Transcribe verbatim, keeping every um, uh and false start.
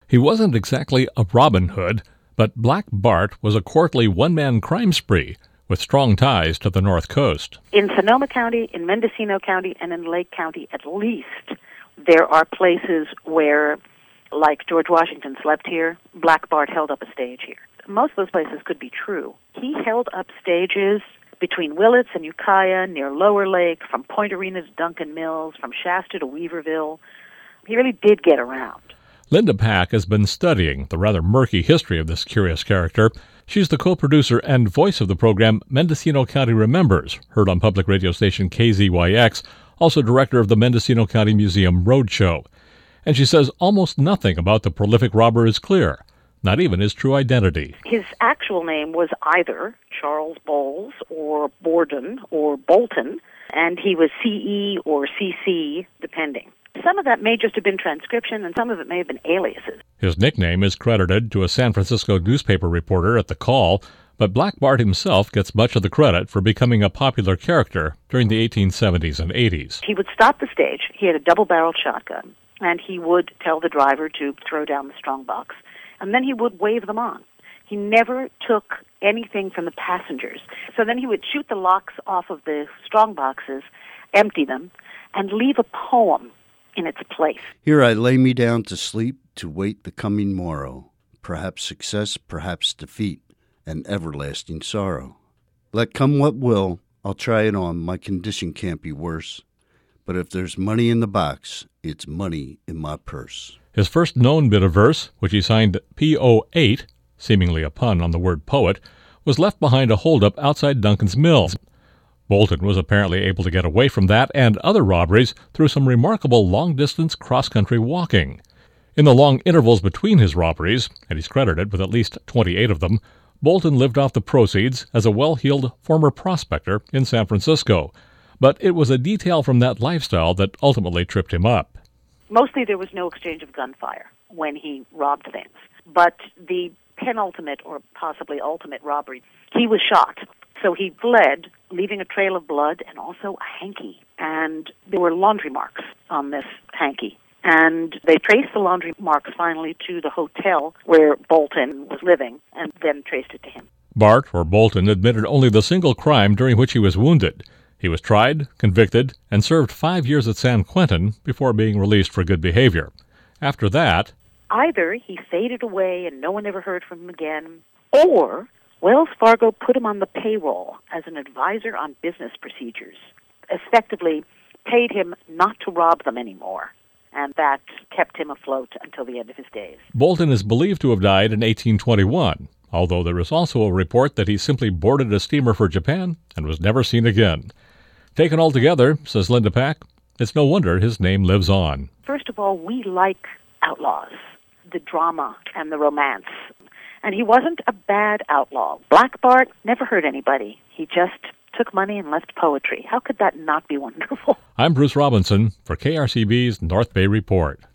He wasn't exactly a Robin Hood, but Black Bart was a courtly one-man crime spree with strong ties to the North Coast. In Sonoma County, in Mendocino County, and in Lake County at least, there are places where, like George Washington slept here, Black Bart held up a stage here. Most of those places could be true. He held up stages between Willits and Ukiah, near Lower Lake, from Point Arena to Duncan Mills, from Shasta to Weaverville. He really did get around. Linda Pack has been studying the rather murky history of this curious character. She's the co-producer and voice of the program Mendocino County Remembers, heard on public radio station K Z Y X, also director of the Mendocino County Museum Roadshow. And she says almost nothing about the prolific robber is clear, not even his true identity. His actual name was either Charles Bowles or Borden or Bolton, and he was C E or C C, depending. Some of that may just have been transcription, and some of it may have been aliases. His nickname is credited to a San Francisco newspaper reporter at the Call, but Black Bart himself gets much of the credit for becoming a popular character during the eighteen seventies and eighties. He would stop the stage. He had a double-barreled shotgun, and he would tell the driver to throw down the strongbox, and then he would wave them on. He never took anything from the passengers. So then he would shoot the locks off of the strongboxes, empty them, and leave a poem in its place. Here I lay me down to sleep, to wait the coming morrow, perhaps success, perhaps defeat, and everlasting sorrow. Let come what will, I'll try it on, my condition can't be worse. But if there's money in the box, it's money in my purse. His first known bit of verse, which he signed P O eight, seemingly a pun on the word poet, was left behind a holdup outside Duncan's Mills. Bolton was apparently able to get away from that and other robberies through some remarkable long-distance cross-country walking. In the long intervals between his robberies, and he's credited with at least twenty-eight of them, Bolton lived off the proceeds as a well-heeled former prospector in San Francisco. But it was a detail from that lifestyle that ultimately tripped him up. Mostly there was no exchange of gunfire when he robbed things. But the penultimate or possibly ultimate robbery, he was shot. So he fled, leaving a trail of blood and also a hanky. And there were laundry marks on this hanky. And they traced the laundry marks finally to the hotel where Bolton was living and then traced it to him. Bart, or Bolton, admitted only the single crime during which he was wounded. He was tried, convicted, and served five years at San Quentin before being released for good behavior. After that, either he faded away and no one ever heard from him again, or Wells Fargo put him on the payroll as an advisor on business procedures, effectively paid him not to rob them anymore, and that kept him afloat until the end of his days. Bolton is believed to have died in eighteen twenty-one, although there is also a report that he simply boarded a steamer for Japan and was never seen again. Taken all together, says Linda Pack, it's no wonder his name lives on. First of all, we like outlaws, the drama and the romance. And he wasn't a bad outlaw. Black Bart never hurt anybody. He just took money and left poetry. How could that not be wonderful? I'm Bruce Robinson for K R C B's North Bay Report.